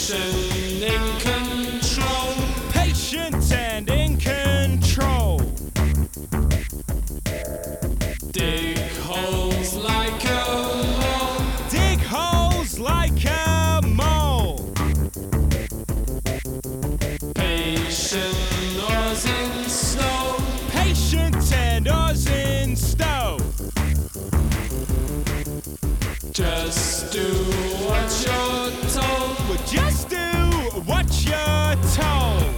in control. Patient and in control. Dig holes like a mole. Dig holes like a mole. Patient oars in snow. Patient and oars in stove. Just do what you're told. Well, just do what you're told.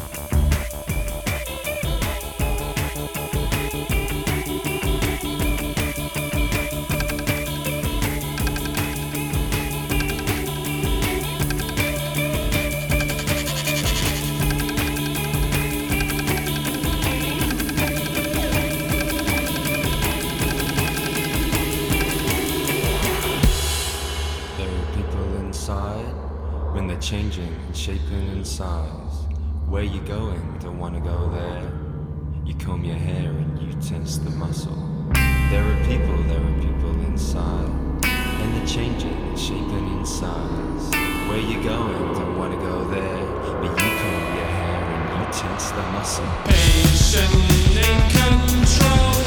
When they're changing and shaping in size. Where you going? Don't wanna go there. You comb your hair and you tense the muscle. There are people inside. And they're changing and shaping in size. Where you going? Don't wanna go there. But you comb your hair and you tense the muscle. Patient in control.